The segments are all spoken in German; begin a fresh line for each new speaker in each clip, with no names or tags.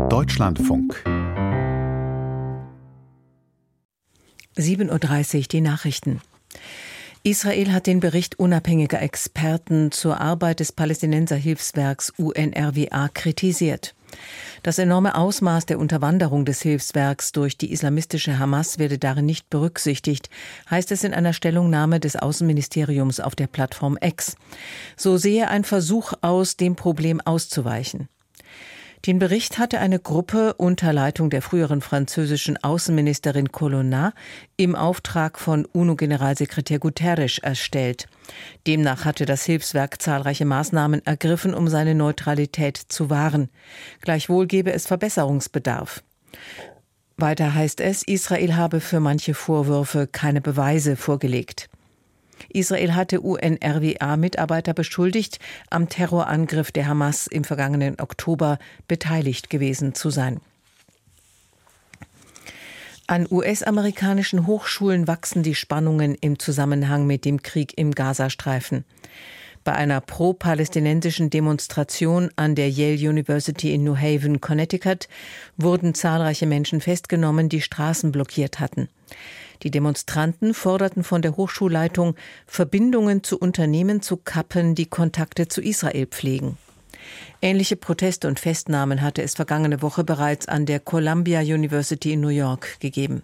Deutschlandfunk
7:30 Uhr die Nachrichten. Israel hat den Bericht unabhängiger Experten zur Arbeit des Palästinenserhilfswerks UNRWA kritisiert. Das enorme Ausmaß der Unterwanderung des Hilfswerks durch die islamistische Hamas werde darin nicht berücksichtigt, heißt es in einer Stellungnahme des Außenministeriums auf der Plattform X. So sehe ein Versuch aus, dem Problem auszuweichen. Den Bericht hatte eine Gruppe unter Leitung der früheren französischen Außenministerin Colonna im Auftrag von UNO-Generalsekretär Guterres erstellt. Demnach hatte das Hilfswerk zahlreiche Maßnahmen ergriffen, um seine Neutralität zu wahren. Gleichwohl gebe es Verbesserungsbedarf. Weiter heißt es, Israel habe für manche Vorwürfe keine Beweise vorgelegt. Israel hatte UNRWA-Mitarbeiter beschuldigt, am Terrorangriff der Hamas im vergangenen Oktober beteiligt gewesen zu sein. An US-amerikanischen Hochschulen wachsen die Spannungen im Zusammenhang mit dem Krieg im Gazastreifen. Bei einer pro-palästinensischen Demonstration an der Yale University in New Haven, Connecticut, wurden zahlreiche Menschen festgenommen, die Straßen blockiert hatten. Die Demonstranten forderten von der Hochschulleitung, Verbindungen zu Unternehmen zu kappen, die Kontakte zu Israel pflegen. Ähnliche Proteste und Festnahmen hatte es vergangene Woche bereits an der Columbia University in New York gegeben.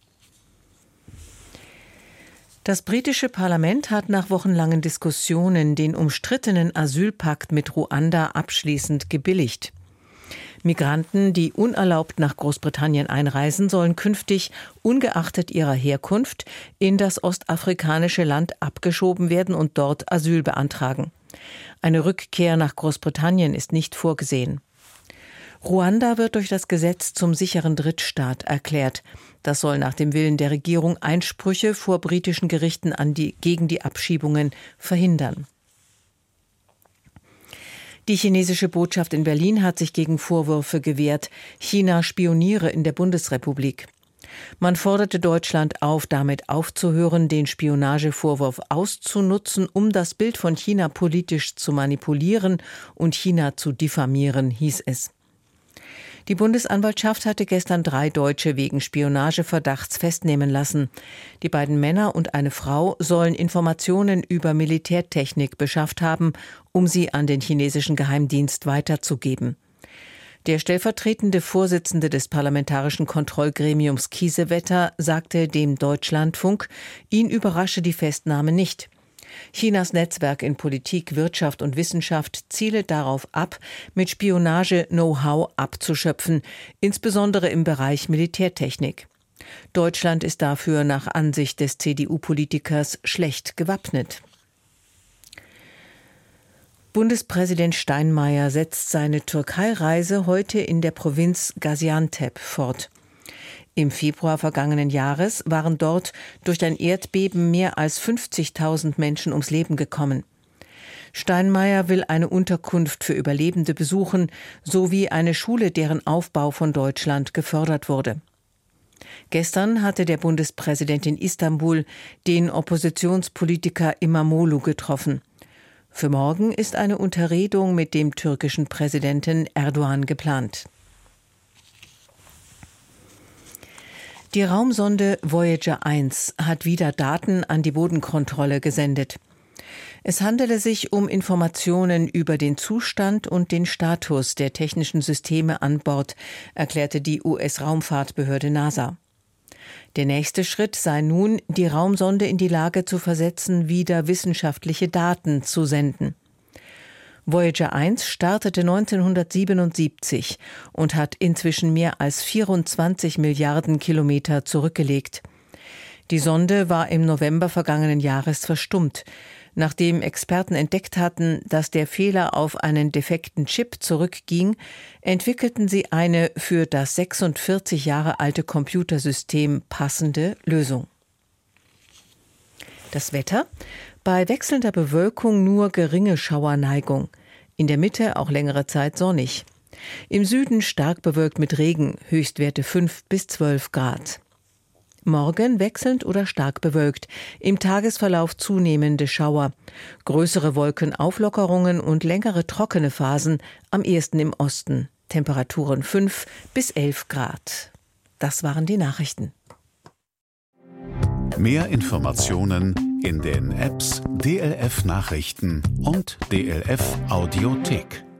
Das britische Parlament hat nach wochenlangen Diskussionen den umstrittenen Asylpakt mit Ruanda abschließend gebilligt. Migranten, die unerlaubt nach Großbritannien einreisen, sollen künftig, ungeachtet ihrer Herkunft, in das ostafrikanische Land abgeschoben werden und dort Asyl beantragen. Eine Rückkehr nach Großbritannien ist nicht vorgesehen. Ruanda wird durch das Gesetz zum sicheren Drittstaat erklärt. Das soll nach dem Willen der Regierung Einsprüche vor britischen Gerichten gegen die Abschiebungen verhindern. Die chinesische Botschaft in Berlin hat sich gegen Vorwürfe gewehrt, China spioniere in der Bundesrepublik. Man forderte Deutschland auf, damit aufzuhören, den Spionagevorwurf auszunutzen, um das Bild von China politisch zu manipulieren und China zu diffamieren, hieß es. Die Bundesanwaltschaft hatte gestern 3 Deutsche wegen Spionageverdachts festnehmen lassen. Die beiden Männer und eine Frau sollen Informationen über Militärtechnik beschafft haben, um sie an den chinesischen Geheimdienst weiterzugeben. Der stellvertretende Vorsitzende des Parlamentarischen Kontrollgremiums Kiesewetter sagte dem Deutschlandfunk, ihn überrasche die Festnahme nicht. Chinas Netzwerk in Politik, Wirtschaft und Wissenschaft ziele darauf ab, mit Spionage Know-how abzuschöpfen, insbesondere im Bereich Militärtechnik. Deutschland ist dafür nach Ansicht des CDU-Politikers schlecht gewappnet. Bundespräsident Steinmeier setzt seine Türkei-Reise heute in der Provinz Gaziantep fort. Im Februar vergangenen Jahres waren dort durch ein Erdbeben mehr als 50.000 Menschen ums Leben gekommen. Steinmeier will eine Unterkunft für Überlebende besuchen, sowie eine Schule, deren Aufbau von Deutschland gefördert wurde. Gestern hatte der Bundespräsident in Istanbul den Oppositionspolitiker İmamoğlu getroffen. Für morgen ist eine Unterredung mit dem türkischen Präsidenten Erdogan geplant. Die Raumsonde Voyager 1 hat wieder Daten an die Bodenkontrolle gesendet. Es handele sich um Informationen über den Zustand und den Status der technischen Systeme an Bord, erklärte die US-Raumfahrtbehörde NASA. Der nächste Schritt sei nun, die Raumsonde in die Lage zu versetzen, wieder wissenschaftliche Daten zu senden. Voyager 1 startete 1977 und hat inzwischen mehr als 24 Milliarden Kilometer zurückgelegt. Die Sonde war im November vergangenen Jahres verstummt. Nachdem Experten entdeckt hatten, dass der Fehler auf einen defekten Chip zurückging, entwickelten sie eine für das 46 Jahre alte Computersystem passende Lösung. Das Wetter? Bei wechselnder Bewölkung nur geringe Schauerneigung. In der Mitte auch längere Zeit sonnig. Im Süden stark bewölkt mit Regen, Höchstwerte 5 bis 12 Grad. Morgen wechselnd oder stark bewölkt, im Tagesverlauf zunehmende Schauer, größere Wolkenauflockerungen und längere trockene Phasen, am ehesten im Osten. Temperaturen 5 bis 11 Grad. Das waren die Nachrichten.
Mehr Informationen in den Apps DLF Nachrichten und DLF Audiothek.